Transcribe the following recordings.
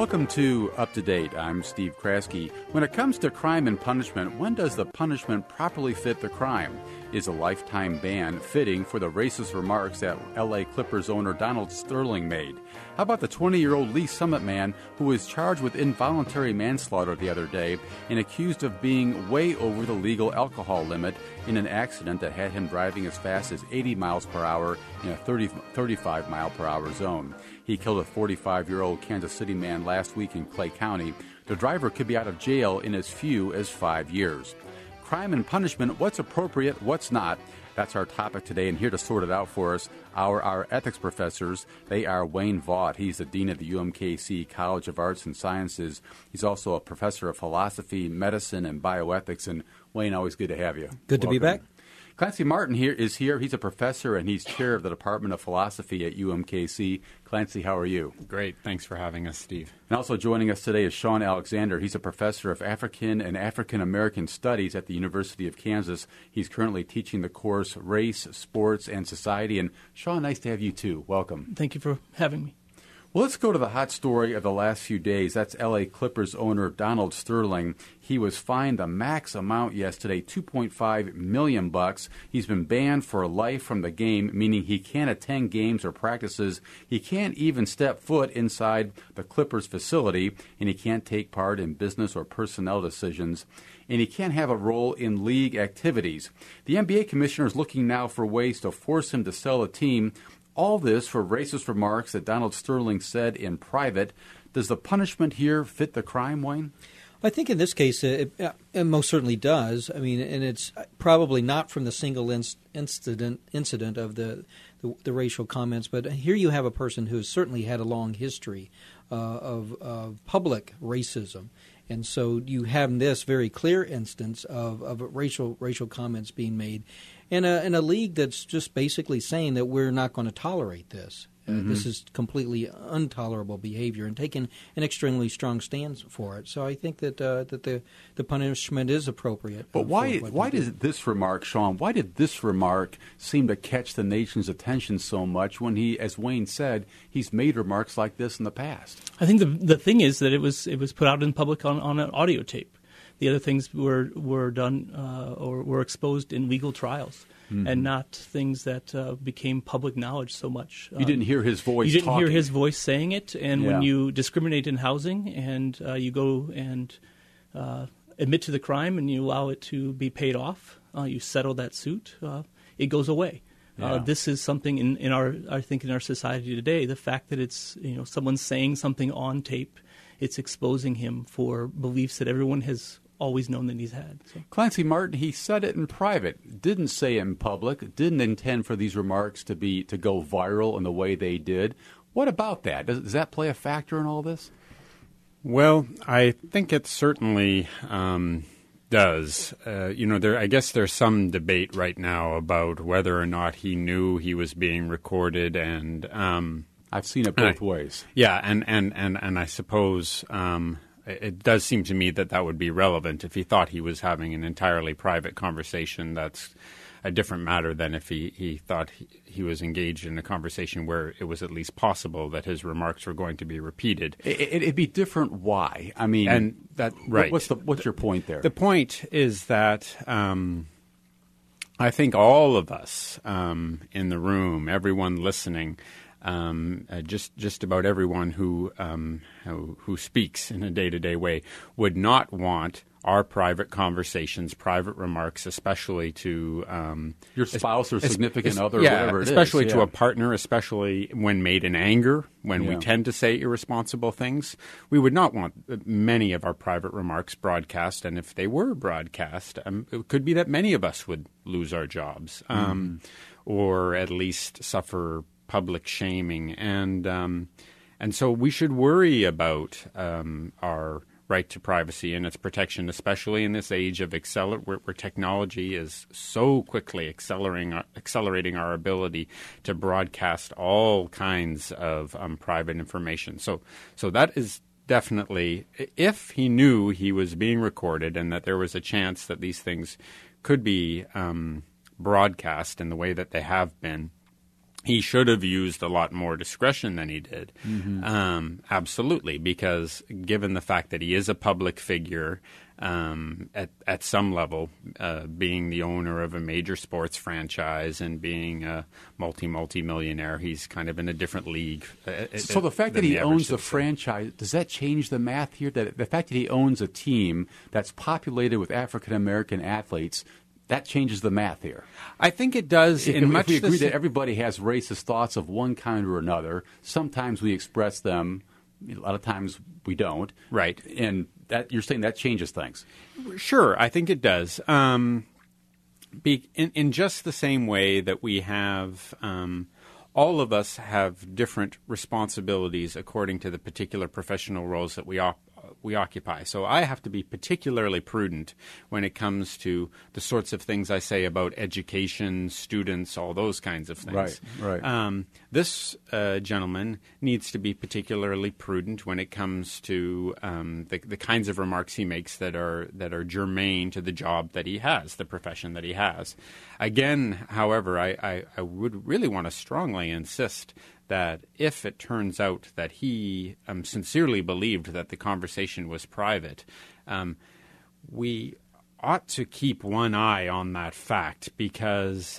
Welcome to Up to Date. I'm Steve Kraske. When it comes to crime and punishment, when does the punishment properly fit the crime? Is a lifetime ban fitting for the racist remarks that LA Clippers owner Donald Sterling made? How about the 20-year-old Lee Summit man who was charged with involuntary manslaughter the other day and accused of being way over the legal alcohol limit in an accident that had him driving as fast as 80 miles per hour in a 35 mile per hour zone? He killed a 45-year-old Kansas City man last week in Clay County. The driver could be out of jail in as few as 5 years. Crime and punishment, what's appropriate, what's not? That's our topic today, and here to sort it out for us are our ethics professors. They are Wayne Vaught. He's the dean of the UMKC College of Arts and Sciences. He's also a professor of philosophy, medicine, and bioethics. And Wayne, always good to have you. Good to be back. Clancy Martin is here. He's a professor, and he's chair of the Department of Philosophy at UMKC. Clancy, how are you? Great. Thanks for having us, Steve. And also joining us today is Sean Alexander. He's a professor of African and African American Studies at the University of Kansas. He's currently teaching the course Race, Sports, and Society. And Sean, nice to have you too. Welcome. Thank you for having me. Well, let's go to the hot story of the last few days. That's LA Clippers owner Donald Sterling. He was fined the max amount yesterday, $2.5 million. He's been banned for life from the game, meaning he can't attend games or practices. He can't even step foot inside the Clippers facility, and he can't take part in business or personnel decisions, and he can't have a role in league activities. The NBA commissioner is looking now for ways to force him to sell a team. All this for racist remarks that Donald Sterling said in private. Does the punishment here fit the crime, Wayne? I think in this case it most certainly does. I mean, and it's probably not from the single incident of the racial comments, but here you have a person who's certainly had a long history of public racism. And so you have this very clear instance of racial comments being made in a league that's just basically saying that we're not going to tolerate this. This is completely intolerable behavior, and taking an extremely strong stance for it. So I think that the punishment is appropriate. But why did this remark, Sean, why did this remark seem to catch the nation's attention so much when he, as Wayne said, he's made remarks like this in the past? I think the thing is that it was put out in public on an audio tape. The other things were done or were exposed in legal trials. And not things that became public knowledge so much. You didn't hear his voice. You didn't hear his voice saying it, and when you discriminate in housing and you go and admit to the crime and you allow it to be paid off, you settle that suit, it goes away. This is something in our society today. The fact that it's someone saying something on tape, it's exposing him for beliefs that everyone has always known that he's had. So. Clancy Martin, he said it in private, didn't say it in public, didn't intend for these remarks to go viral in the way they did. What about that? Does that play a factor in all this? Well, I think it certainly does. I guess there's some debate right now about whether or not he knew he was being recorded, and I've seen it both ways. Yeah, and I suppose it does seem to me that would be relevant. If he thought he was having an entirely private conversation, that's a different matter than if he thought he was engaged in a conversation where it was at least possible that his remarks were going to be repeated. It'd be different. Why? I mean, and that right. What's your point there? The point is that I think all of us in the room, everyone listening, just about everyone who speaks in a day-to-day way would not want our private conversations, private remarks, especially to your spouse or significant other, whatever it is. Especially to a partner, especially when made in anger, when we tend to say irresponsible things. We would not want many of our private remarks broadcast, and if they were broadcast, it could be that many of us would lose our jobs or at least suffer public shaming, and so we should worry about our right to privacy and its protection, especially in this age of where technology is so quickly accelerating our ability to broadcast all kinds of private information. So that is definitely, if he knew he was being recorded and that there was a chance that these things could be broadcast in the way that they have been, he should have used a lot more discretion than he did. Absolutely, because given the fact that he is a public figure at some level, being the owner of a major sports franchise and being a multi-millionaire, he's kind of in a different league. So the fact that he owns the franchise, does that change the math here? That the fact that he owns a team that's populated with African-American athletes, that changes the math here. I think it does. If we agree that everybody has racist thoughts of one kind or another, sometimes we express them, a lot of times we don't. Right. And that you're saying that changes things. Sure, I think it does. In just the same way that we have, all of us have different responsibilities according to the particular professional roles that we occupy. So I have to be particularly prudent when it comes to the sorts of things I say about education, students, all those kinds of things. Right. This gentleman needs to be particularly prudent when it comes to the kinds of remarks he makes that are germane to the job that he has, the profession that he has. Again, however, I would really want to strongly insist that if it turns out that he sincerely believed that the conversation was private, we ought to keep one eye on that fact, because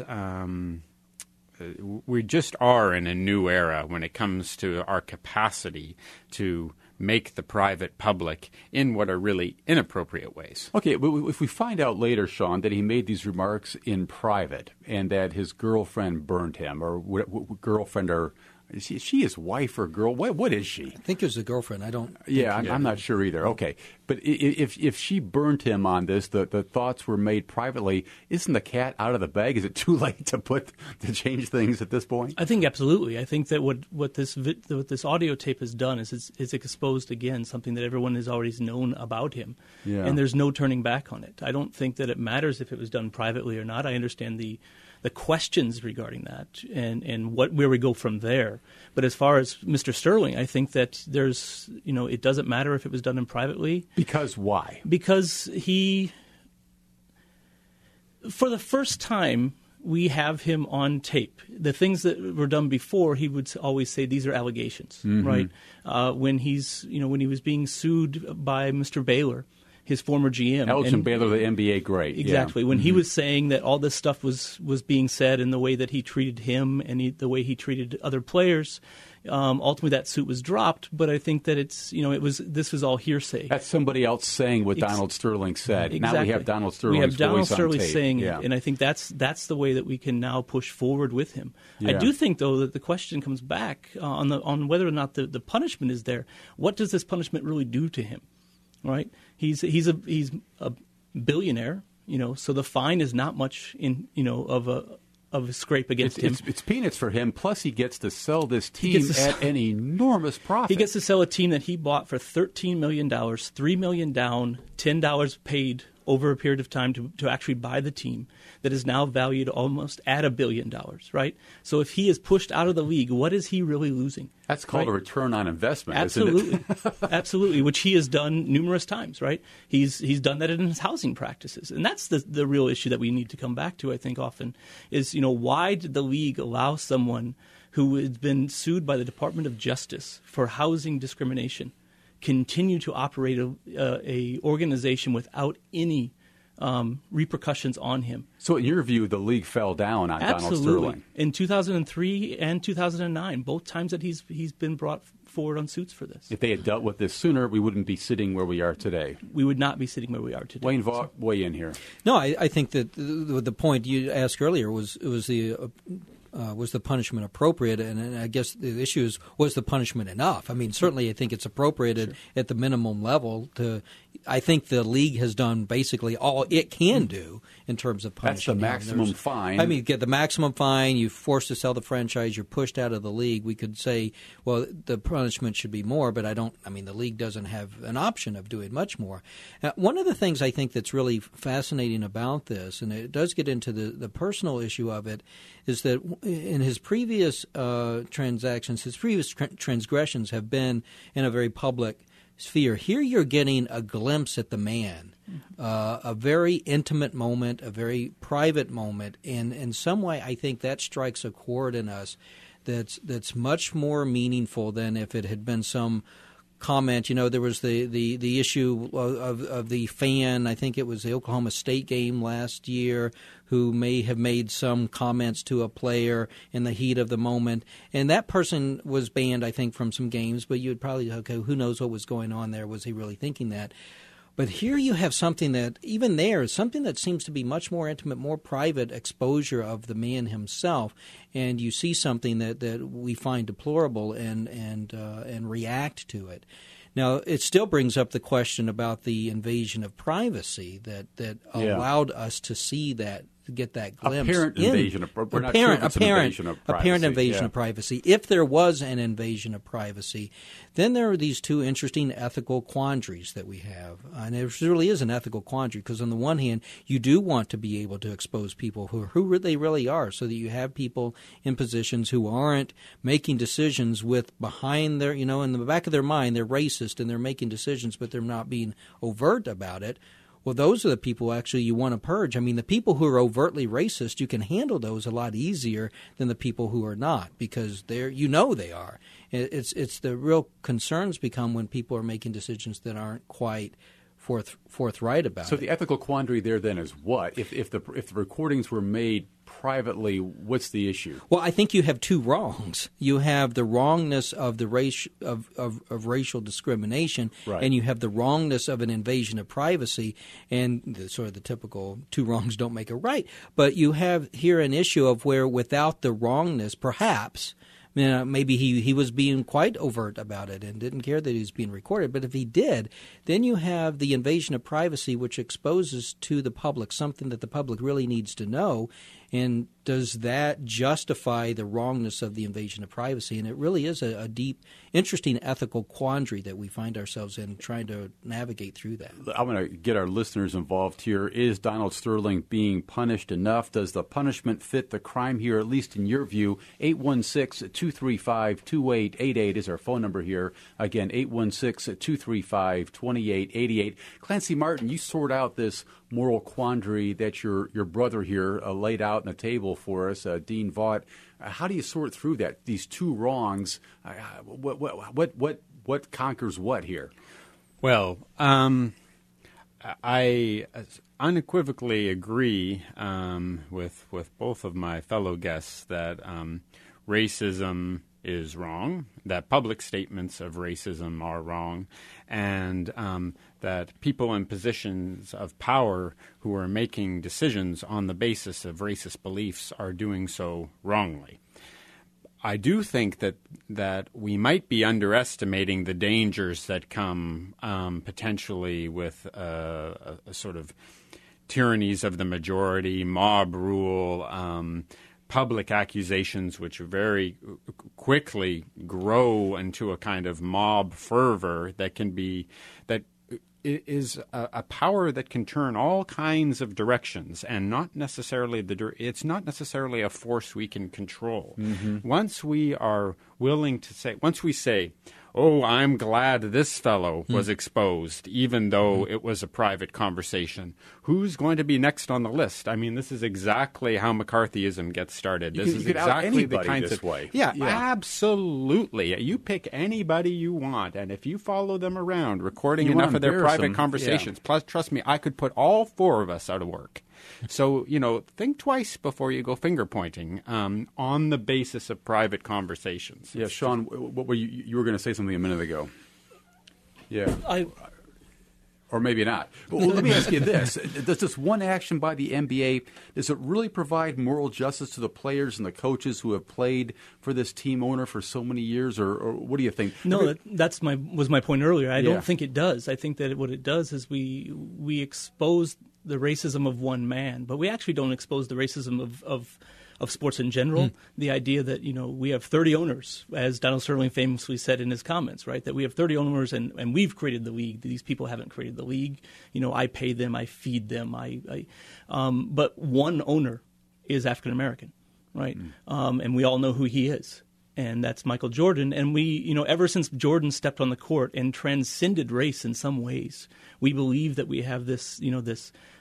we just are in a new era when it comes to our capacity to make the private public in what are really inappropriate ways. Okay, but if we find out later, Sean, that he made these remarks in private and that his girlfriend burned him, or girlfriend, or is she his wife or girl? What is she? I think it was a girlfriend. I don't. Yeah, I'm not sure either. Okay, but if she burnt him on this, the thoughts were made privately. Isn't the cat out of the bag? Is it too late to change things at this point? I think absolutely. I think that what this audio tape has done is it's exposed again something that everyone has already known about him, and there's no turning back on it. I don't think that it matters if it was done privately or not. I understand the questions regarding that and where we go from there. But as far as Mr. Sterling, I think that there's, it doesn't matter if it was done in privately. Because why? Because for the first time, we have him on tape. The things that were done before, he would always say these are allegations, right? When he was being sued by Mr. Baylor, his former GM. Elgin Baylor, the NBA great. Exactly. Yeah. When he was saying that all this stuff was being said and the way that he treated him and the way he treated other players, ultimately that suit was dropped. But I think that this was all hearsay. That's somebody else saying what Donald Sterling said. Exactly. Now we have Donald Sterling's voice on tape. Saying it, and I think that's the way that we can now push forward with him. Yeah. I do think, though, that the question comes back on whether or not the punishment is there. What does this punishment really do to him? Right? He's a billionaire, so the fine is not much of a scrape against him. It's peanuts for him. Plus, he gets to sell this team at an enormous profit. He gets to sell a team that he bought for $13 million, $3 million down, $10 paid over a period of time to actually buy the team that is now valued almost at $1 billion, right? So if he is pushed out of the league, what is he really losing? That's called a return on investment, Absolutely. isn't it? Absolutely, which he has done numerous times, right? He's done that in his housing practices. And that's the real issue that we need to come back to, I think, often, is, why did the league allow someone who had been sued by the Department of Justice for housing discrimination continue to operate a organization without any repercussions on him? So in your view, the league fell down on Donald Sterling? In 2003 and 2009, both times that he's been brought forward on suits for this. If they had dealt with this sooner, we wouldn't be sitting where we are today. We would not be sitting where we are today. Wayne Vaught, weigh in here. No, I think that the point you asked earlier was the punishment appropriate? And I guess the issue is, was the punishment enough? I mean, certainly I think it's appropriate at the minimum level. I think the league has done basically all it can do in terms of punishment. That's the maximum fine. I mean, get the maximum fine, you're forced to sell the franchise, you're pushed out of the league. We could say, well, the punishment should be more, but the league doesn't have an option of doing much more. One of the things I think that's really fascinating about this, and it does get into the personal issue of it, is that in his previous transactions, his previous transgressions have been in a very public sphere. Here you're getting a glimpse at the man, a very intimate moment, a very private moment, and in some way I think that strikes a chord in us. that's much more meaningful than if it had been some comment. There was the issue of the fan, I think it was the Oklahoma State game last year, who may have made some comments to a player in the heat of the moment. And that person was banned, I think, from some games, but you would probably, okay, who knows what was going on there? Was he really thinking that? But here you have something that, even there, is something that seems to be much more intimate, more private exposure of the man himself, and you see something that we find deplorable and react to it. Now, it still brings up the question about the invasion of privacy that allowed us to see that, to get that glimpse. Apparent invasion of privacy. If there was an invasion of privacy, then there are these two interesting ethical quandaries that we have. And there really is an ethical quandary, because on the one hand, you do want to be able to expose people who they really are, so that you have people in positions who aren't making decisions with behind their, in the back of their mind, they're racist and they're making decisions, but they're not being overt about it. Well, those are the people actually you want to purge. I mean, the people who are overtly racist, you can handle those a lot easier than the people who are not, because they are. It's the real concerns become when people are making decisions that aren't quite forthright about it. So the ethical quandary there then is what? If the recordings were made privately, what's the issue? Well, I think you have two wrongs. You have the wrongness of the race of racial discrimination, right, and you have the wrongness of an invasion of privacy, and the typical two wrongs don't make a right. But you have here an issue of where, without the wrongness, perhaps, maybe he was being quite overt about it and didn't care that he was being recorded. But if he did, then you have the invasion of privacy, which exposes to the public something that the public really needs to know. And does that justify the wrongness of the invasion of privacy? And it really is a deep, interesting ethical quandary that we find ourselves in, trying to navigate through that. I'm going to get our listeners involved here. Is Donald Sterling being punished enough? Does the punishment fit the crime here, at least in your view? 816-235-2888 is our phone number here. Again, 816-235-2888. Clancy Martin, you sort out this moral quandary that your brother here laid out on the table for us, Dean Vaught. How do you sort through that? These two wrongs. What conquers what here? Well, I unequivocally agree with both of my fellow guests that racism is wrong, that public statements of racism are wrong, and that people in positions of power who are making decisions on the basis of racist beliefs are doing so wrongly. I do think that we might be underestimating the dangers that come potentially with a sort of tyrannies of the majority, mob rule, public accusations which very quickly grow into a kind of mob fervor that is a power that can turn all kinds of directions, and it's not necessarily a force we can control. Mm-hmm. Once we say, oh, I'm glad this fellow was exposed, even though it was a private conversation. Who's going to be next on the list? I mean, this is exactly how McCarthyism gets started. This is exactly the kinds of way. Yeah, absolutely. You pick anybody you want, and if you follow them around, recording enough of their private conversations, plus, trust me, I could put all four of us out of work. So, think twice before you go finger pointing on the basis of private conversations. Yeah, Sean, what were you were going to say something a minute ago. Yeah. Or maybe not. Well, let me ask you this. Does this one action by the NBA, does it really provide moral justice to the players and the coaches who have played for this team owner for so many years, or what do you think? No, was my point earlier. I don't think it does. I think that what it does is we expose the racism of one man, but we actually don't expose the racism of sports in general. The idea that, we have 30 owners, as Donald Sterling famously said in his comments, right, that we have 30 owners and we've created the league. These people haven't created the league. I pay them, I feed them, but one owner is African American, right? And we all know who he is. And that's Michael Jordan. And we, ever since Jordan stepped on the court and transcended race in some ways, we believe that we have this, this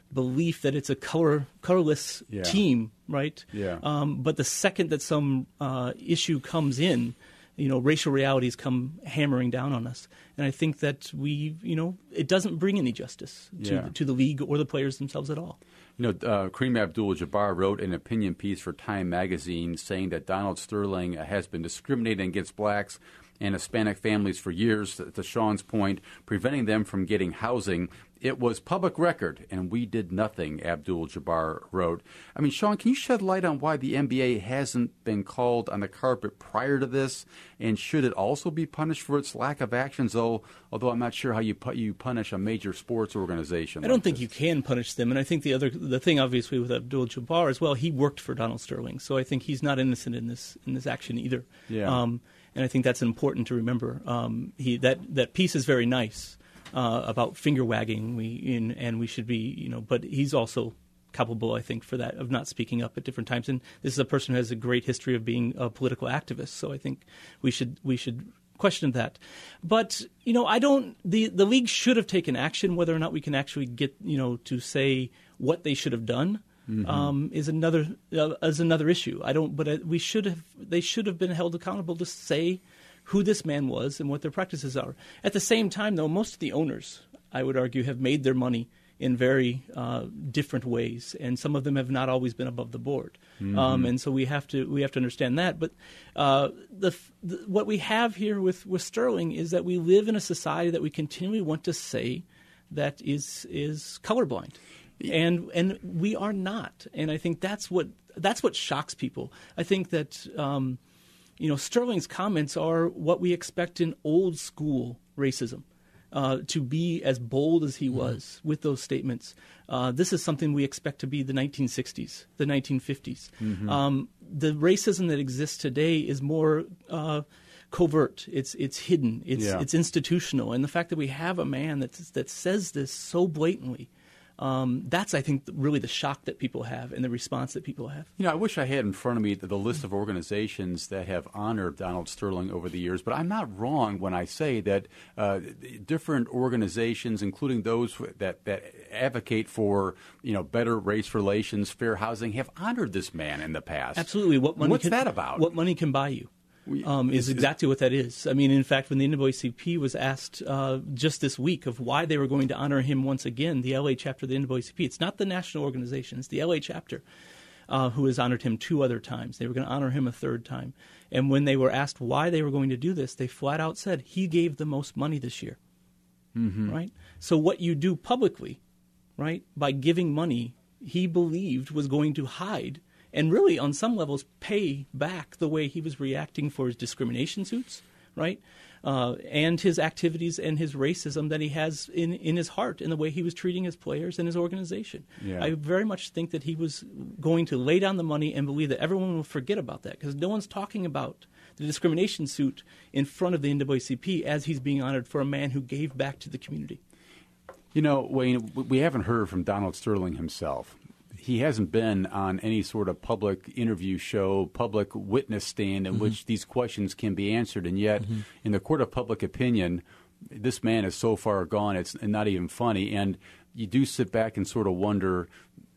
belief that it's a colorless team, right? Yeah. But the second that some issue comes in, racial realities come hammering down on us. And I think that it doesn't bring any justice to the league or the players themselves at all. Kareem Abdul-Jabbar wrote an opinion piece for Time magazine saying that Donald Sterling has been discriminating against blacks and Hispanic families for years, to Sean's point, preventing them from getting housing. It was public record, and we did nothing, Abdul-Jabbar wrote. I mean, Sean, can you shed light on why the NBA hasn't been called on the carpet prior to this? And should it also be punished for its lack of actions, although I'm not sure how you punish a major sports organization? I don't think you can punish them. And I think the thing, obviously, with Abdul-Jabbar as well, he worked for Donald Sterling. So I think he's not innocent in this action either. Yeah. And I think that's important to remember. That piece is very nice about finger wagging. We should be, but he's also culpable, I think, for that, of not speaking up at different times. And this is a person who has a great history of being a political activist. So I think we should question that. But the league should have taken action. Whether or not we can actually get to say what they should have done. Is another issue. They should have been held accountable to say who this man was and what their practices are. At the same time, though, most of the owners, I would argue, have made their money in very different ways, and some of them have not always been above the board. And so we have to understand that. But what we have here with Sterling is that we live in a society that we continually want to say that is colorblind. And we are not, and I think that's what shocks people. I think that Sterling's comments are what we expect in old school racism, to be as bold as he was with those statements. This is something we expect to be the 1960s, the 1950s. The racism that exists today is more covert. It's hidden. It's institutional, and the fact that we have a man that says this so blatantly. That's, I think, really the shock that people have and the response that people have. I wish I had in front of me the list of organizations that have honored Donald Sterling over the years, but I'm not wrong when I say that different organizations, including those that advocate for better race relations, fair housing, have honored this man in the past. Absolutely. What's that about? What money can buy you. Is exactly what that is. I mean, in fact, when the NAACP was asked just this week of why they were going to honor him once again, the LA chapter of the NAACP, it's not the national organization, it's the LA chapter who has honored him 2 other times. They were going to honor him a 3rd time. And when they were asked why they were going to do this, they flat out said, he gave the most money this year. Right? So what you do publicly, right, by giving money, he believed was going to hide and really, on some levels, pay back the way he was reacting for his discrimination suits, right? And his activities and his racism that he has in his heart in the way he was treating his players and his organization. Yeah. I very much think that he was going to lay down the money and believe that everyone will forget about that because no one's talking about the discrimination suit in front of the NAACP as he's being honored for a man who gave back to the community. Wayne, we haven't heard from Donald Sterling himself. He hasn't been on any sort of public interview show, public witness stand in which these questions can be answered. And yet, in the court of public opinion, this man is so far gone, it's not even funny. And you do sit back and sort of wonder,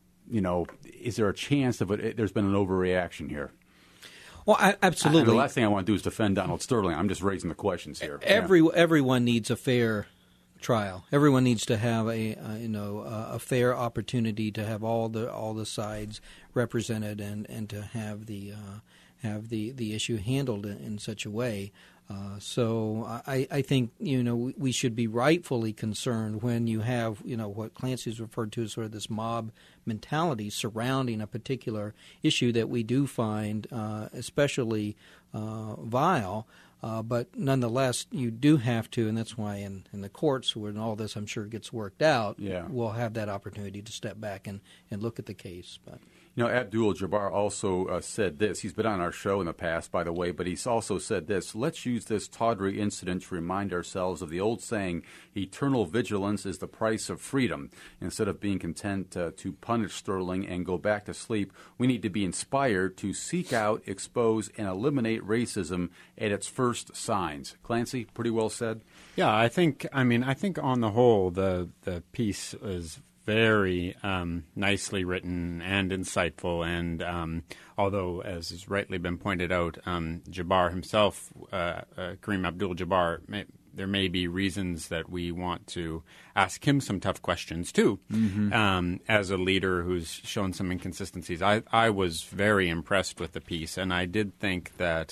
is there a chance of it? There's been an overreaction here? Well, absolutely. The last thing I want to do is defend Donald Sterling. I'm just raising the questions here. Everyone needs a fair trial. Everyone needs to have a fair opportunity to have all the sides represented and to have the issue handled in such a way. So I think we should be rightfully concerned when you have what Clancy's referred to as sort of this mob mentality surrounding a particular issue that we do find especially vile. But nonetheless, you do have to, and that's why in the courts, when all this, I'm sure, gets worked out, we'll have that opportunity to step back and look at the case. But Abdul-Jabbar also said this. He's been on our show in the past, by the way, but he's also said this. Let's use this tawdry incident to remind ourselves of the old saying, eternal vigilance is the price of freedom. Instead of being content to punish Sterling and go back to sleep, we need to be inspired to seek out, expose, and eliminate racism at its first signs. Clancy, pretty well said? Yeah, I think on the whole, the piece is very nicely written and insightful. And although, as has rightly been pointed out, Jabbar himself, Kareem Abdul-Jabbar, there may be reasons that we want to ask him some tough questions too. As a leader who's shown some inconsistencies, I was very impressed with the piece, and I did think that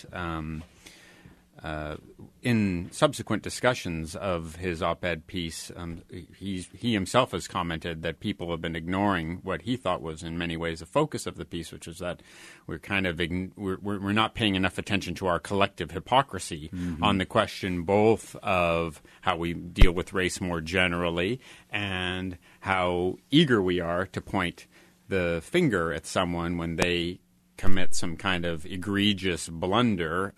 in subsequent discussions of his op-ed piece, he himself has commented that people have been ignoring what he thought was in many ways a focus of the piece, which is that we're kind of we're not paying enough attention to our collective hypocrisy on the question both of how we deal with race more generally and how eager we are to point the finger at someone when they commit some kind of egregious blunder.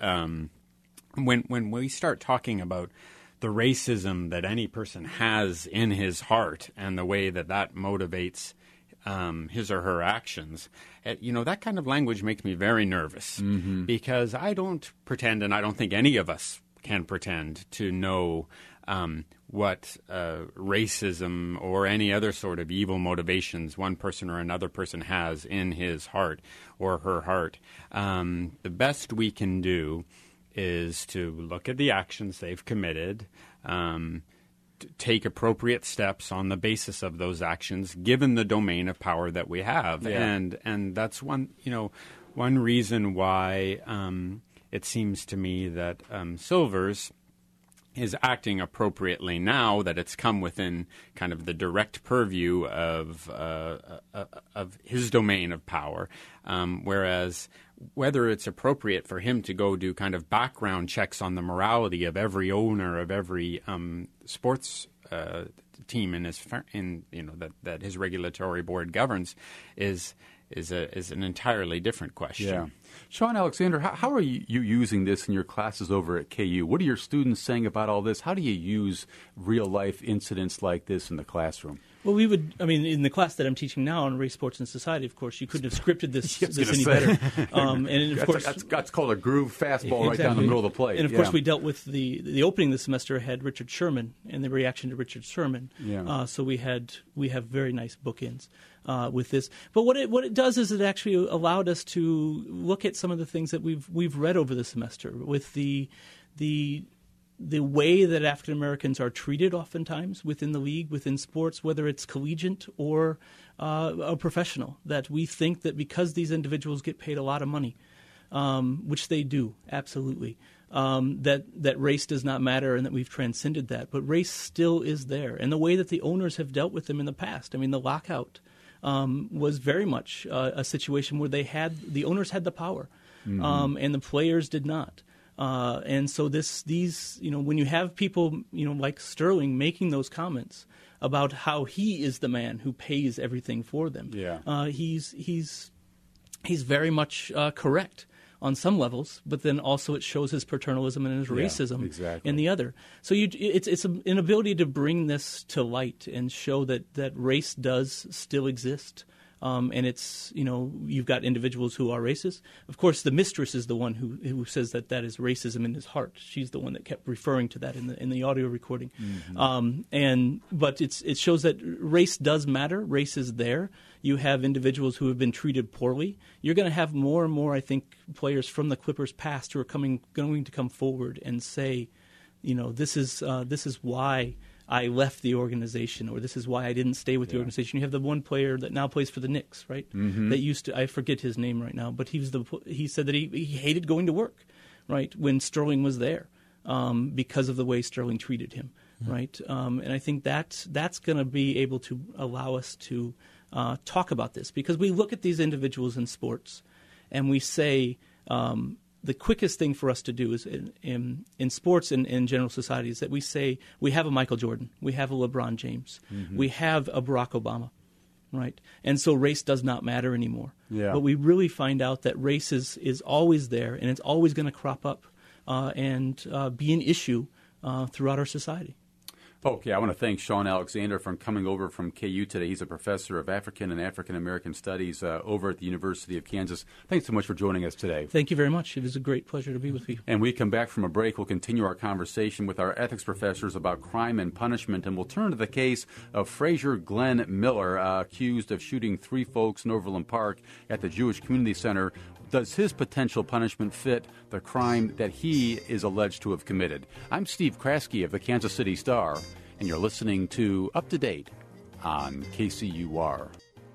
When we start talking about the racism that any person has in his heart and the way that motivates his or her actions, that kind of language makes me very nervous because I don't pretend, and I don't think any of us can pretend to know what racism or any other sort of evil motivations one person or another person has in his heart or her heart. The best we can do is to look at the actions they've committed, take appropriate steps on the basis of those actions, given the domain of power that we have. Yeah. And that's one reason why it seems to me that Silvers is acting appropriately now that it's come within kind of the direct purview of his domain of power, whereas whether it's appropriate for him to go do kind of background checks on the morality of every owner of every sports team that his regulatory board governs is an entirely different question. Yeah. Sean Alexander, how are you using this in your classes over at KU? What are your students saying about all this? How do you use real-life incidents like this in the classroom? Well, in the class that I'm teaching now on race, sports, and society, of course, you couldn't have scripted this any better. And of course, that's called a groove fastball right down the middle of the plate. And of course, we dealt with the opening of the semester had Richard Sherman and the reaction to Richard Sherman. Yeah. So we have very nice bookends with this. But what it does is it actually allowed us to look at some of the things that we've read over the semester with the way that African Americans are treated oftentimes within the league, within sports, whether it's collegiate or a professional, that we think that because these individuals get paid a lot of money, which they do, absolutely, that race does not matter and that we've transcended that. But race still is there. And the way that the owners have dealt with them in the past, the lockout was very much a situation where the owners had the power, and the players did not. And so these when you have people like Sterling making those comments about how he is the man who pays everything for them, he's very much correct on some levels, but then also it shows his paternalism and his racism in the other. So it's an ability to bring this to light and show that race does still exist. And it's, you've got individuals who are racist. Of course, the mistress is the one who says that is racism in his heart. She's the one that kept referring to that in the audio recording. But it shows that race does matter. Race is there. You have individuals who have been treated poorly. You're going to have more and more, I think, players from the Clippers past who are going to come forward and say, this is why I left the organization, or this is why I didn't stay with the organization. You have the one player that now plays for the Knicks, right? That used to, I forget his name right now, but he said that he hated going to work, right, when Sterling was there, because of the way Sterling treated him, right? And I think that's going to be able to allow us to talk about this, because we look at these individuals in sports and we say, the quickest thing for us to do is in sports and in general society is that we say we have a Michael Jordan, we have a LeBron James, we have a Barack Obama, right? And so race does not matter anymore. Yeah. But we really find out that race is always there, and it's always going to crop up and be an issue throughout our society. Okay, I want to thank Sean Alexander for coming over from KU today. He's a professor of African and African American Studies over at the University of Kansas. Thanks so much for joining us today. Thank you very much. It was a great pleasure to be with you. And we come back from a break. We'll continue our conversation with our ethics professors about crime and punishment, and we'll turn to the case of Frazier Glenn Miller, accused of shooting 3 folks in Overland Park at the Jewish Community Center. Does his potential punishment fit the crime that he is alleged to have committed? I'm Steve Kraske of the Kansas City Star, and you're listening to Up to Date on KCUR.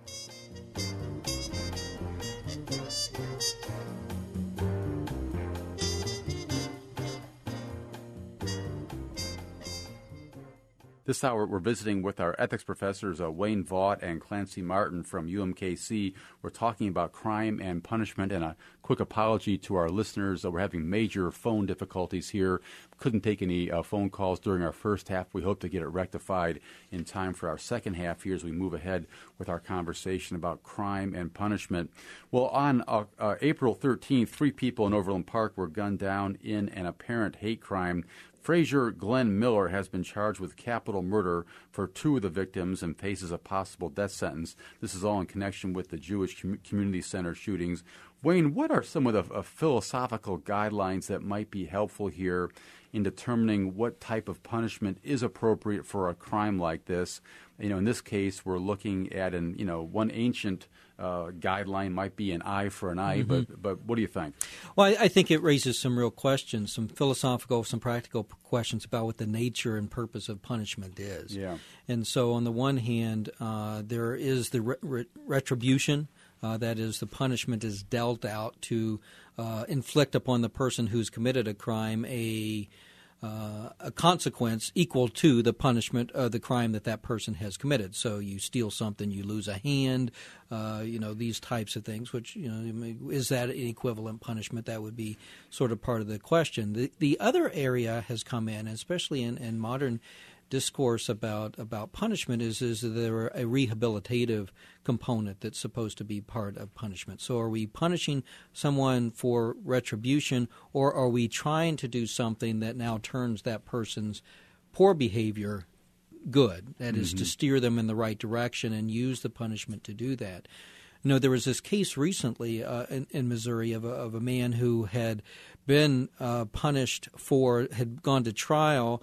This hour, we're visiting with our ethics professors, Wayne Vaught and Clancy Martin from UMKC. We're talking about crime and punishment, and a quick apology to our listeners. We're having major phone difficulties here. Couldn't take any phone calls during our first half. We hope to get it rectified in time for our second half here as we move ahead with our conversation about crime and punishment. Well, on April 13th, 3 people in Overland Park were gunned down in an apparent hate crime. Frazier Glenn Miller has been charged with capital murder for 2 of the victims and faces a possible death sentence. This is all in connection with the Jewish Community Center shootings. Wayne, what are some of the philosophical guidelines that might be helpful here in determining what type of punishment is appropriate for a crime like this? In this case, we're looking at one ancient guideline might be an eye for an eye, but what do you think? Well, I think it raises some real questions, some philosophical, some practical questions about what the nature and purpose of punishment is. Yeah. And so on the one hand, there is the retribution. That is, the punishment is dealt out to inflict upon the person who's committed a crime a consequence equal to the punishment of the crime that person has committed. So you steal something, you lose a hand, these types of things, which, is that an equivalent punishment? That would be sort of part of the question. The other area has come in, especially in modern discourse about punishment, is there a rehabilitative component that's supposed to be part of punishment? So are we punishing someone for retribution, or are we trying to do something that now turns that person's poor behavior good? That is, to steer them in the right direction and use the punishment to do that. There was this case recently in Missouri of a man who had been punished had gone to trial,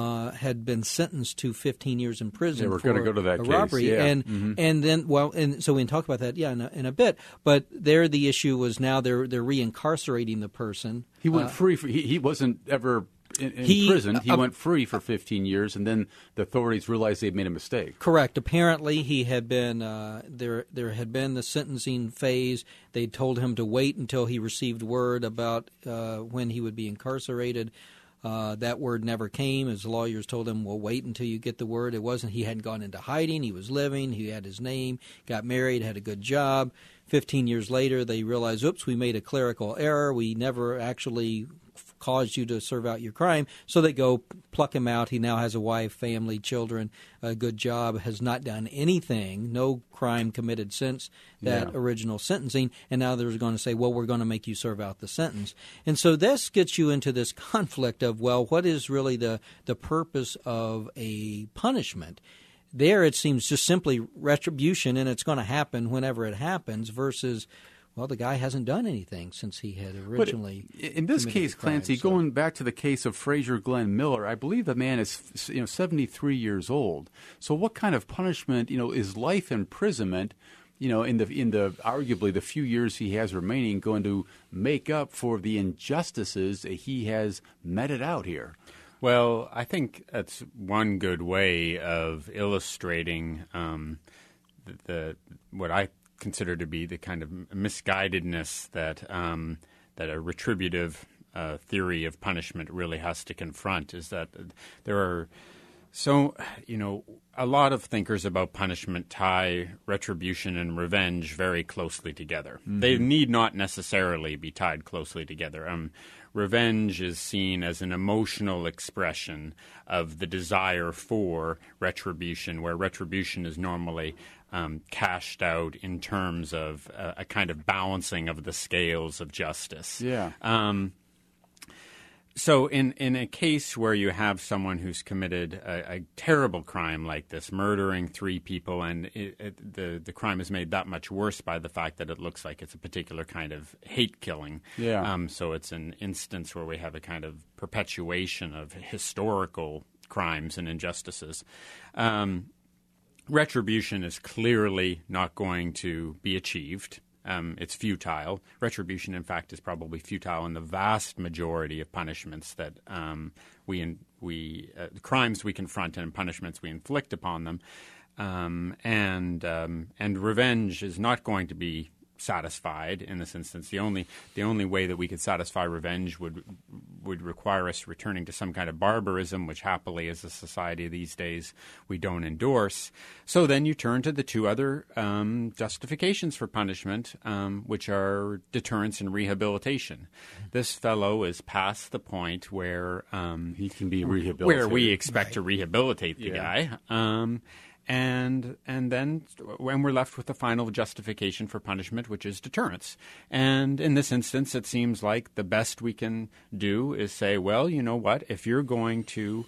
had been sentenced to 15 years in prison. Yeah, we're going to go to that a case. robbery, yeah. and then so we can talk about that, in a bit. But there, the issue was now they're reincarcerating the person. He went free. He wasn't ever in prison. He went free for 15 years, and then the authorities realized they'd made a mistake. Correct. Apparently, he had been there had been the sentencing phase. They told him to wait until he received word about when he would be incarcerated. That word never came. His lawyers told him, well, wait until you get the word. It wasn't. He hadn't gone into hiding. He was living. He had his name, got married, had a good job. 15 years later, they realized, oops, we made a clerical error. We never actually caused you to serve out your crime. So they go pluck him out. He now has a wife, family, children, a good job, has not done anything, no crime committed since that original sentencing. And now they're going to say, well, we're going to make you serve out the sentence. And so this gets you into this conflict of, well, what is really the purpose of a punishment? There it seems just simply retribution, and it's going to happen whenever it happens, versus, well, the guy hasn't done anything since he had originally. But in this case, Clancy, going back to the case of Frazier Glenn Miller, I believe the man is 73 years old. So what kind of punishment, is life imprisonment, in the arguably the few years he has remaining, going to make up for the injustices he has meted out here? Well, I think that's one good way of illustrating what I consider to be the kind of misguidedness that a retributive theory of punishment really has to confront, is that there are a lot of thinkers about punishment tie retribution and revenge very closely together. They need not necessarily be tied closely together. Revenge is seen as an emotional expression of the desire for retribution, where retribution is normally cashed out in terms of a kind of balancing of the scales of justice. Yeah. So in a case where you have someone who's committed a terrible crime like this, murdering 3 people, and the crime is made that much worse by the fact that it looks like it's a particular kind of hate killing. Yeah. So it's an instance where we have a kind of perpetuation of historical crimes and injustices. Retribution is clearly not going to be achieved. It's futile. Retribution, in fact, is probably futile in the vast majority of punishments that the crimes we confront and punishments we inflict upon them, and revenge is not going to be satisfied in this instance. The only way that we could satisfy revenge would require us returning to some kind of barbarism, which happily as a society these days we don't endorse. So then you turn to the 2 other justifications for punishment, which are deterrence and rehabilitation. This fellow is past the point where he can be rehabilitated, where we expect to rehabilitate the guy. And then when we're left with the final justification for punishment, which is deterrence. And in this instance, it seems like the best we can do is say, well, you know what? If you're going to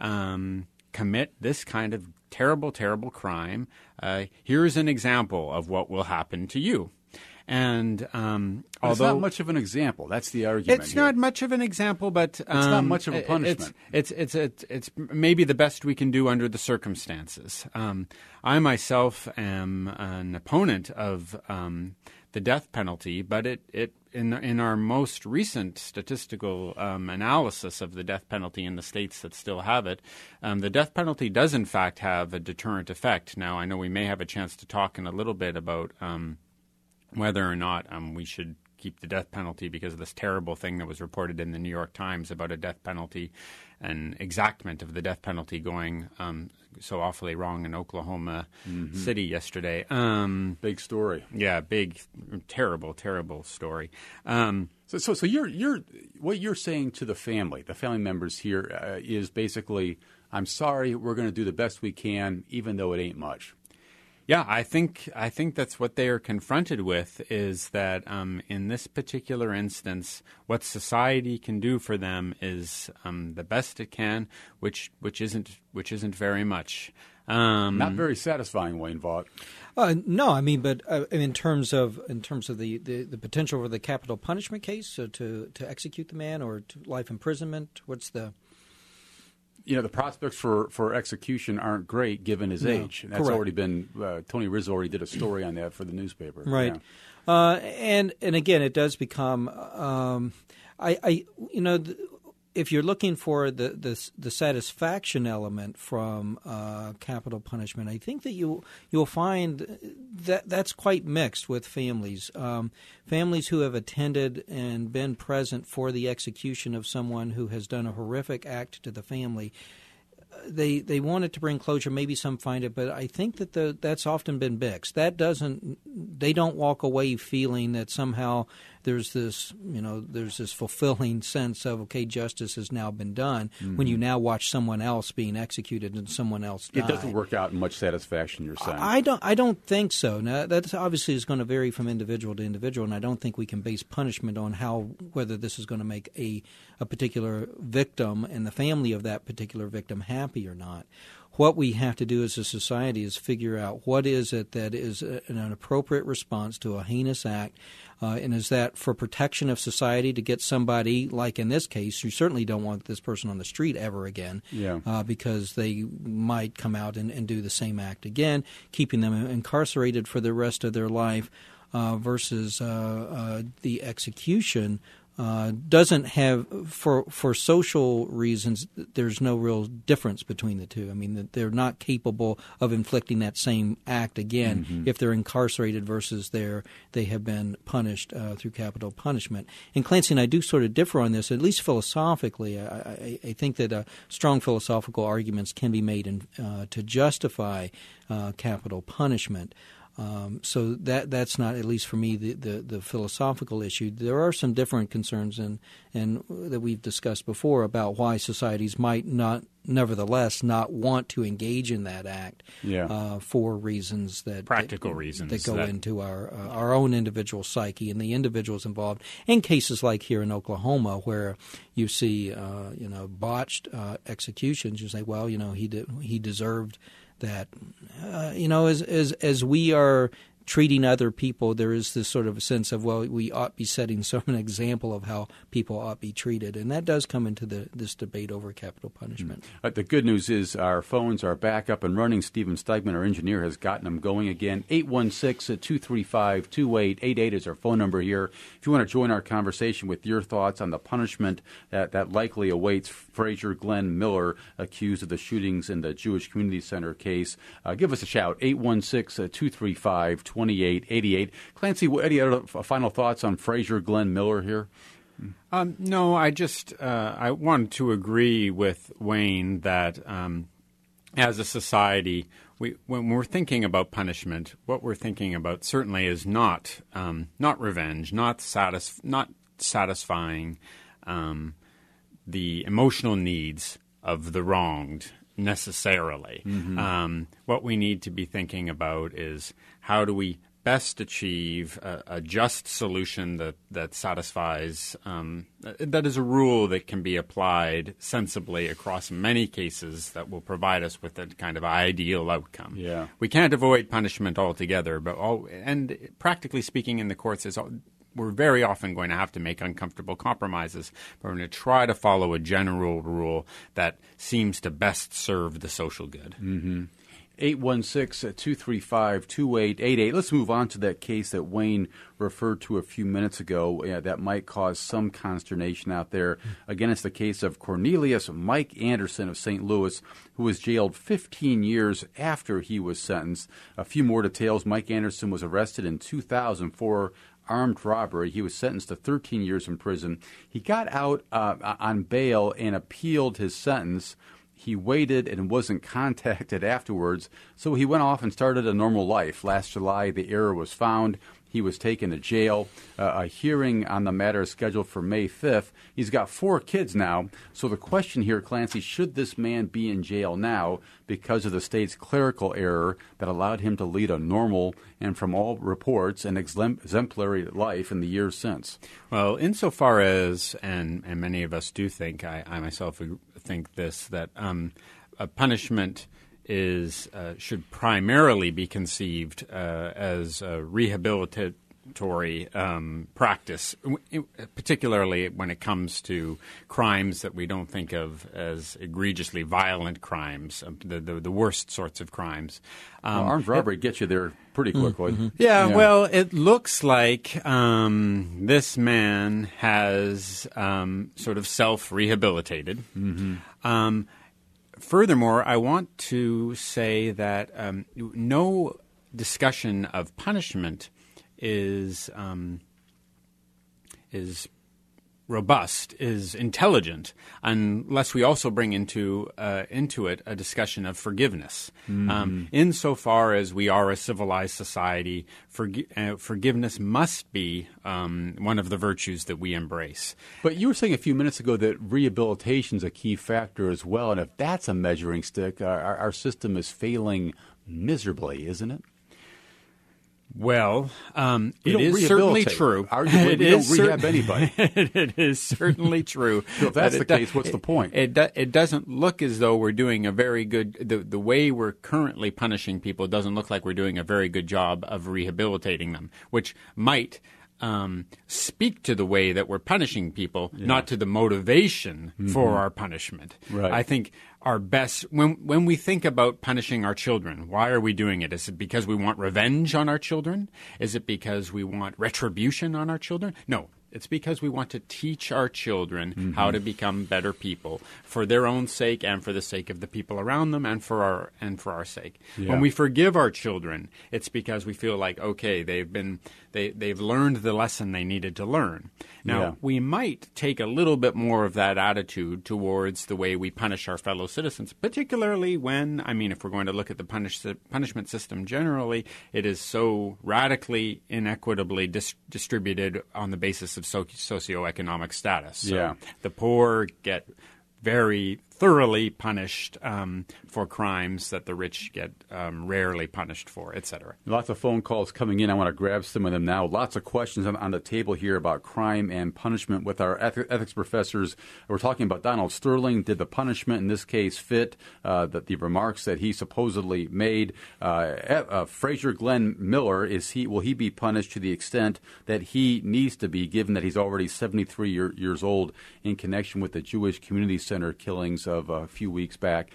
commit this kind of terrible, terrible crime, here's an example of what will happen to you. And although it's not much of an example, that's the argument. It's not much of an example, but it's not much of a punishment. It's maybe the best we can do under the circumstances. I myself am an opponent of the death penalty, but in our most recent statistical analysis of the death penalty in the states that still have it, the death penalty does in fact have a deterrent effect. Now, I know we may have a chance to talk in a little bit about whether or not we should keep the death penalty because of this terrible thing that was reported in the New York Times about a death penalty, an exactment of the death penalty going so awfully wrong in Oklahoma City yesterday. Big story. Yeah, big, terrible, terrible story. So you're what you're saying to the family members here is basically, I'm sorry, we're going to do the best we can, even though it ain't much. Yeah, I think that's what they are confronted with is that in this particular instance, what society can do for them is the best it can, which isn't very much. Not very satisfying, Wayne Vaught. No, I mean, but in terms of the potential for the capital punishment case, so to execute the man or to life imprisonment, what's the the prospects for execution aren't great given his age. That's correct. Already been Tony Rizzo already did a story on that for the newspaper. Right. Yeah. And again, it does become if you're looking for the satisfaction element from capital punishment, I think that you'll find that's quite mixed with families. Families who have attended and been present for the execution of someone who has done a horrific act to the family, they want it to bring closure. Maybe some find it, but I think that that's often been mixed. They don't walk away feeling that somehow there's this fulfilling sense of, okay, justice has now been done when you now watch someone else being executed and someone else die. It doesn't work out in much satisfaction, you're saying. I don't think so. Now, that obviously is going to vary from individual to individual, and I don't think we can base punishment on whether this is going to make a particular victim and the family of that particular victim happy or not. What we have to do as a society is figure out what is it that is an appropriate response to a heinous act, and is that for protection of society to get somebody, like in this case, you certainly don't want this person on the street ever again, because they might come out and do the same act again, keeping them incarcerated for the rest of their life versus the execution. Doesn't have for social reasons. There's no real difference between the two. I mean, they're not capable of inflicting that same act again if they're incarcerated versus they have been punished through capital punishment. And Clancy and I do sort of differ on this, at least philosophically. I think that strong philosophical arguments can be made to justify capital punishment. So that's not, at least for me, the philosophical issue. There are some different concerns and that we've discussed before about why societies might nevertheless not want to engage in that act for reasons practical reasons that go into our own individual psyche and the individuals involved. And cases like here in Oklahoma where you see botched executions, you say, well, he deserved that. As we are treating other people, there is this sort of a sense of, well, we ought to be setting an example of how people ought to be treated. And that does come into this debate over capital punishment. The good news is our phones are back up and running. Stephen Steigman, our engineer, has gotten them going again. 816-235-2888 is our phone number here. If you want to join our conversation with your thoughts on the punishment that likely awaits Frazier Glenn Miller, accused of the shootings in the Jewish Community Center case, give us a shout, 816-235-2888. Clancy, any other final thoughts on Frazier Glenn Miller here? No, I wanted to agree with Wayne that as a society, when we're thinking about punishment, what we're thinking about certainly is not revenge, not satisfying the emotional needs of the wronged necessarily. Mm-hmm. What we need to be thinking about is how do we best achieve a just solution that satisfies, that is a rule that can be applied sensibly across many cases that will provide us with a kind of ideal outcome. Yeah. We can't avoid punishment altogether, and practically speaking in the courts we're very often going to have to make uncomfortable compromises, but we're going to try to follow a general rule that seems to best serve the social good. Mm-hmm. 816-235-2888. Let's move on to that case that Wayne referred to a few minutes ago that might cause some consternation out there. Again, it's the case of Cornelius Mike Anderson of St. Louis, who was jailed 15 years after he was sentenced. A few more details. Mike Anderson was arrested in 2004 armed robbery. He was sentenced to 13 years in prison. He got out on bail and appealed his sentence. He waited and wasn't contacted afterwards, so he went off and started a normal life. Last July, the error was found. He was taken to jail. A hearing on the matter is scheduled for May 5th. He's got 4 kids now. So the question here, Clancy, should this man be in jail now because of the state's clerical error that allowed him to lead a normal and, from all reports, an exemplary life in the years since? Well, insofar as, and many of us do think, I myself think this, that a punishment should primarily be conceived as a rehabilitatory practice, particularly when it comes to crimes that we don't think of as egregiously violent crimes, the worst sorts of crimes. Armed robbery gets you there pretty quickly. Mm-hmm. Yeah, well, it looks like this man has sort of self-rehabilitated. Mm-hmm. Furthermore, I want to say that no discussion of punishment is robust, is intelligent, unless we also bring into it a discussion of forgiveness. Mm-hmm. Insofar as we are a civilized society, forgiveness must be one of the virtues that we embrace. But you were saying a few minutes ago that rehabilitation is a key factor as well, and if that's a measuring stick, our system is failing miserably, isn't it? Well, it is certainly true. Arguably, we don't rehab anybody. It is certainly true. So if that's the case, what's the point? It doesn't look as though we're doing a very good – the way we're currently punishing people doesn't look like we're doing a very good job of rehabilitating them, which might speak to the way that we're punishing people, not to the motivation for our punishment. Right. I think our best when we think about punishing our children, why are we doing it? Is it because we want revenge on our children? Is it because we want retribution on our children? No. It's because we want to teach our children how to become better people for their own sake and for the sake of the people around them and for our sake. Yeah. When we forgive our children, it's because we feel like, okay, they've learned the lesson they needed to learn. Now, we might take a little bit more of that attitude towards the way we punish our fellow citizens, particularly when, if we're going to look at the punishment system generally, it is so radically inequitably distributed on the basis of socioeconomic status. So the poor get very thoroughly punished for crimes that the rich get rarely punished for, etc. Lots of phone calls coming in. I want to grab some of them now. Lots of questions on the table here about crime and punishment with our ethics professors. We're talking about Donald Sterling. Did the punishment in this case fit the remarks that he supposedly made? Fraser Glenn Miller, will he be punished to the extent that he needs to be, given that he's already 73 years old, in connection with the Jewish Community Center killings of a few weeks back?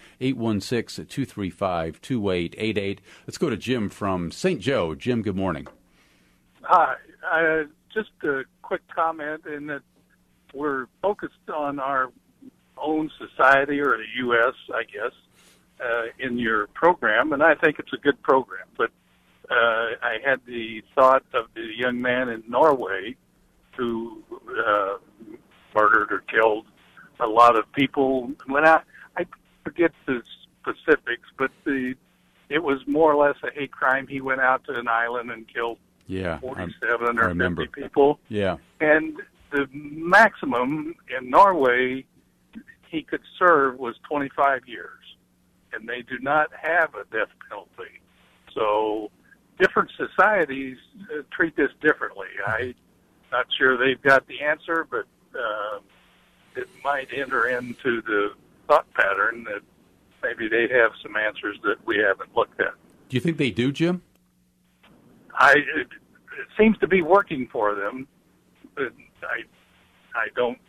816-235-2888. Let's go to Jim from St. Joe. Jim, good morning. Hi. Just a quick comment in that we're focused on our own society, or the U.S., I guess, in your program, and I think it's a good program. But I had the thought of the young man in Norway who murdered or killed a lot of people. When I forget the specifics, but it was more or less a hate crime. He went out to an island and killed 47 or 50 people. Yeah. And the maximum in Norway he could serve was 25 years, and they do not have a death penalty. So different societies treat this differently. I'm not sure they've got the answer, but it might enter into the thought pattern that maybe they have some answers that we haven't looked at. Do you think they do, Jim? It seems to be working for them, but I don't,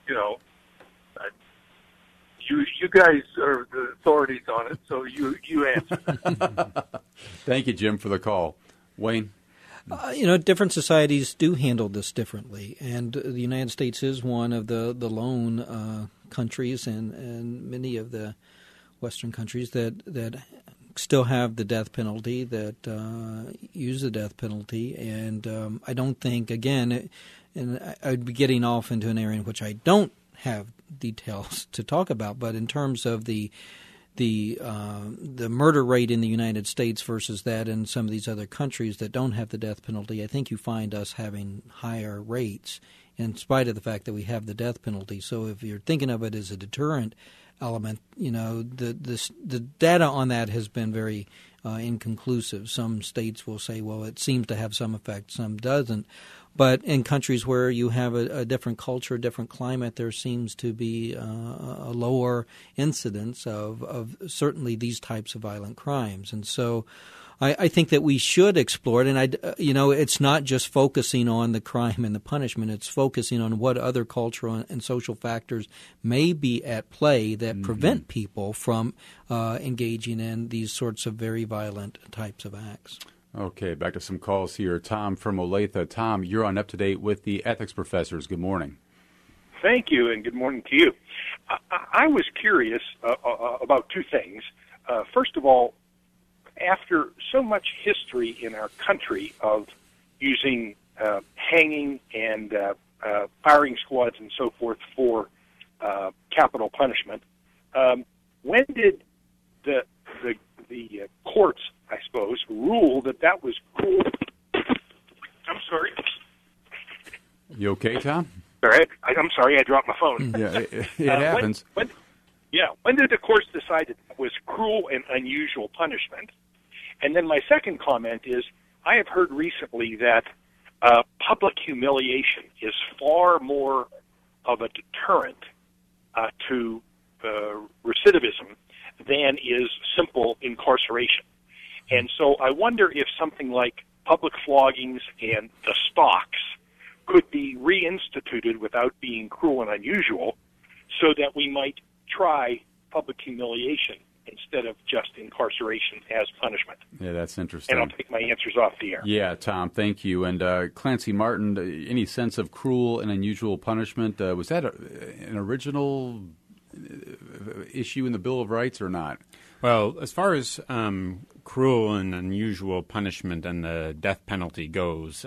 you guys are the authorities on it, so you answer. Thank you, Jim, for the call. Wayne? Different societies do handle this differently, and the United States is one of the lone countries, and many of the Western countries that still have the death penalty, that use the death penalty, and I don't think, again, and I'd be getting off into an area in which I don't have details to talk about, but in terms of the murder rate in the United States versus that in some of these other countries that don't have the death penalty, I think you find us having higher rates in spite of the fact that we have the death penalty. So if you're thinking of it as a deterrent element, the data on that has been very inconclusive. Some states will say, well, it seems to have some effect, some doesn't. But in countries where you have a different culture, a different climate, there seems to be a lower incidence of certainly these types of violent crimes. And so I think that we should explore it. And, it's not just focusing on the crime and the punishment. It's focusing on what other cultural and social factors may be at play that prevent people from engaging in these sorts of very violent types of acts. Okay, back to some calls here. Tom from Olathe. Tom, you're on Up to Date with the ethics professors. Good morning. Thank you, and good morning to you. I was curious about two things. First of all, after so much history in our country of using hanging and firing squads and so forth for capital punishment, when did the courts, I suppose, rule that was cruel? I'm sorry. You okay, Tom? All right. I'm sorry, I dropped my phone. Yeah, it happens. When did the courts decide that it was cruel and unusual punishment? And then my second comment is, I have heard recently that public humiliation is far more of a deterrent to recidivism than is simple incarceration. And so I wonder if something like public floggings and the stocks could be reinstituted without being cruel and unusual, so that we might try public humiliation instead of just incarceration as punishment. Yeah, that's interesting. And I'll take my answers off the air. Yeah, Tom, thank you. And Clancy Martin, any sense of cruel and unusual punishment? Was that an original issue in the Bill of Rights or not? Well, as far as cruel and unusual punishment and the death penalty goes,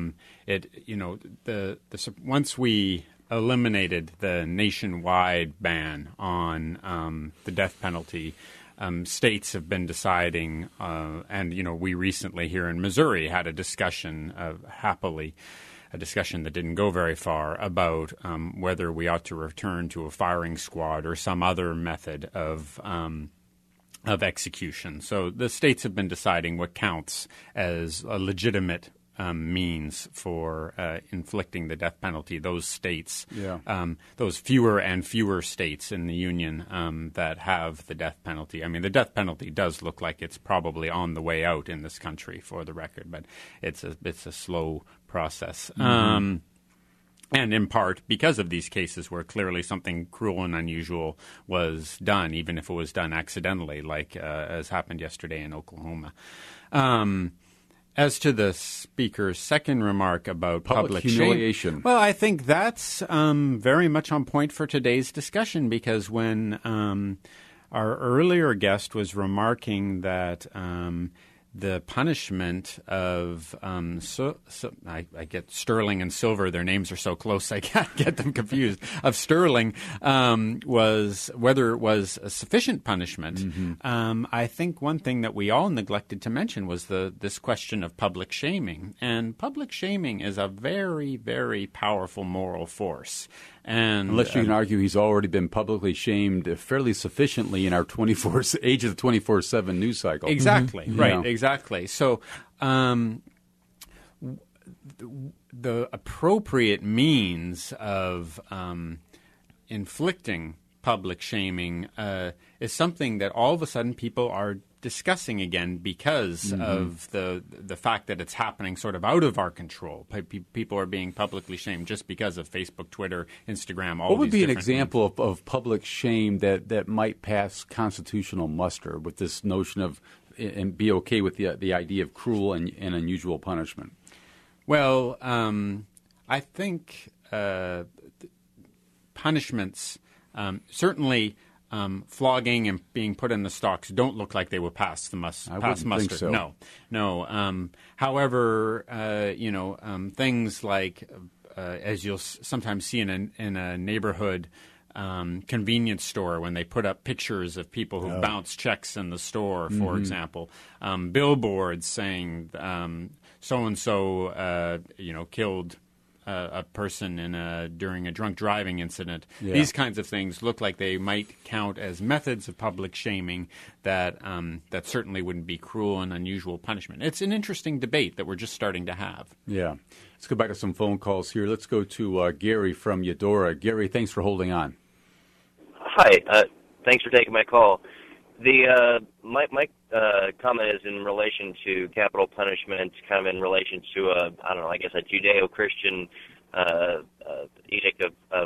once we eliminated the nationwide ban on the death penalty, states have been deciding, and we recently here in Missouri had a discussion, a discussion that didn't go very far about whether we ought to return to a firing squad or some other method of execution. So the states have been deciding what counts as a legitimate means for inflicting the death penalty. Those states, those fewer and fewer states in the Union that have the death penalty. I mean, the death penalty does look like it's probably on the way out in this country, for the record, but it's a slow process. Mm-hmm. And in part because of these cases where clearly something cruel and unusual was done, even if it was done accidentally, like as happened yesterday in Oklahoma. As to the speaker's second remark about public humiliation, shame, well, I think that's very much on point for today's discussion, because when our earlier guest was remarking that the punishment of I get sterling and silver. Their names are so close I can't get them confused. Of sterling was whether it was a sufficient punishment. Mm-hmm. I think one thing that we all neglected to mention was this question of public shaming. And public shaming is a very, very powerful moral force. And unless you can argue he's already been publicly shamed fairly sufficiently in our age of the 24/7 news cycle. Exactly, mm-hmm. Right, exactly. So the appropriate means of inflicting public shaming is something that all of a sudden people are discussing again because mm-hmm. of the fact that it's happening sort of out of our control. People are being publicly shamed just because of Facebook, Twitter, Instagram, all What would be an things. example of public shame that might pass constitutional muster with this notion of and be okay with the idea of cruel and unusual punishment? Well, I think punishments certainly flogging and being put in the stocks don't look like they will pass muster. Think so. No. However, things like as you'll sometimes see in a neighborhood convenience store when they put up pictures of people who bounce checks in the store, for mm-hmm. example, billboards saying so-and-so killed a person during a drunk driving incident. Yeah. These kinds of things look like they might count as methods of public shaming that certainly wouldn't be cruel and unusual punishment. It's an interesting debate that we're just starting to have. Yeah. Let's go back to some phone calls here. Let's go to Gary from Eudora. Gary, thanks for holding on. Hi. Thanks for taking my call. My comment is in relation to capital punishment, kind of in relation to a Judeo-Christian edict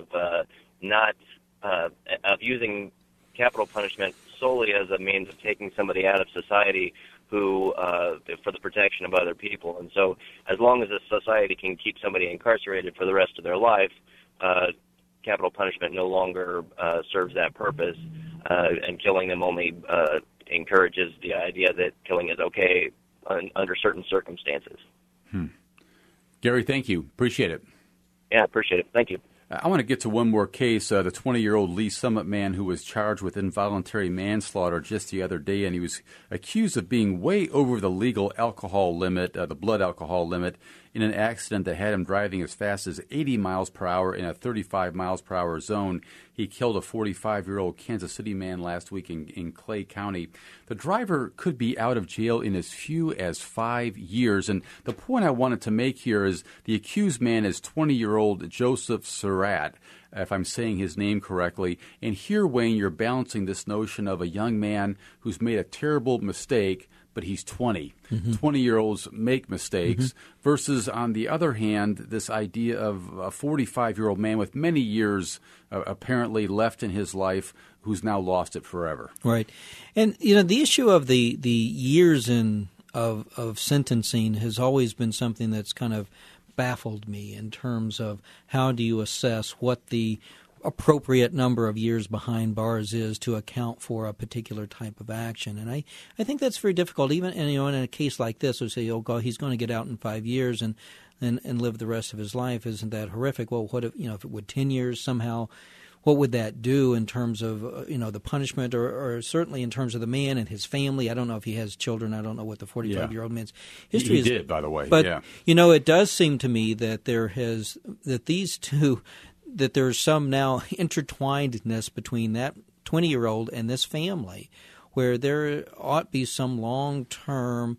of using capital punishment solely as a means of taking somebody out of society who for the protection of other people. And so, as long as a society can keep somebody incarcerated for the rest of their life, capital punishment no longer serves that purpose, and killing them only encourages the idea that killing is okay under certain circumstances. Gary, thank you. Appreciate it. Yeah, appreciate it. Thank you. I want to get to one more case, the 20-year-old Lee Summit man who was charged with involuntary manslaughter just the other day, and he was accused of being way over the legal alcohol limit, the blood alcohol limit, in an accident that had him driving as fast as 80 miles per hour in a 35 miles per hour zone. He killed a 45-year-old Kansas City man last week in Clay County. The driver could be out of jail in as few as 5 years. And the point I wanted to make here is the accused man is 20-year-old Joseph Surratt, if I'm saying his name correctly. And here, Wayne, you're balancing this notion of a young man who's made a terrible mistake, but he's 20. 20-year-olds make mistakes versus, on the other hand, this idea of a 45-year-old man with many years apparently left in his life who's now lost it forever. Right. And, the issue of the years of sentencing has always been something that's kind of baffled me in terms of how do you assess what the appropriate number of years behind bars is to account for a particular type of action. And I think that's very difficult. Even in a case like this, we say, oh, God, he's going to get out in 5 years and live the rest of his life. Isn't that horrific? Well, what if it would 10 years somehow? What would that do in terms of the punishment, or certainly in terms of the man and his family? I don't know if he has children. I don't know what the 45-year-old man's history is. He did, by the way. But it does seem to me that these two, that there's some now intertwinedness between that 20-year-old and this family, where there ought to be some long-term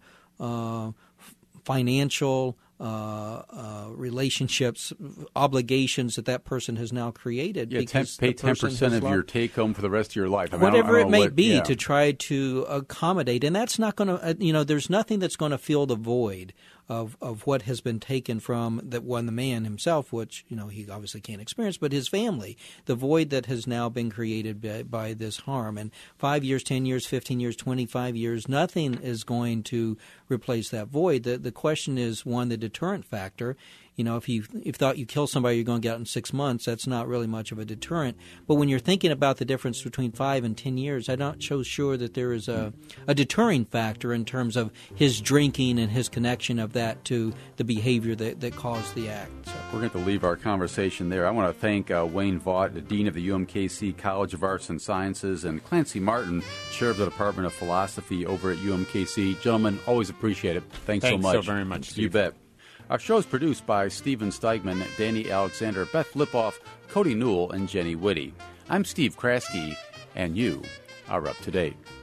financial relationships, obligations that person has now created. Yeah, because pay 10% of your take home for the rest of your life. Whatever it may be, to try to accommodate. And that's not going to, there's nothing that's going to fill the void of what has been taken from the man himself, which, he obviously can't experience, but his family, the void that has now been created by this harm. And 5 years, 10 years, 15 years, 25 years, nothing is going to replace that void. The question is, one, the deterrent factor. If you thought you kill somebody, you're going to get out in 6 months, that's not really much of a deterrent. But when you're thinking about the difference between 5 and 10 years, I'm not so sure that there is a deterring factor in terms of his drinking and his connection of that to the behavior that caused the act. So. We're going to leave our conversation there. I want to thank Wayne Vaught, the Dean of the UMKC College of Arts and Sciences, and Clancy Martin, Chair of the Department of Philosophy over at UMKC. Gentlemen, always appreciate it. Thanks so much. Thanks so very much, Steve. You bet. Our show is produced by Stephen Steigman, Danny Alexander, Beth Lipoff, Cody Newell, and Jenny Whitty. I'm Steve Kraske, and you are up to date.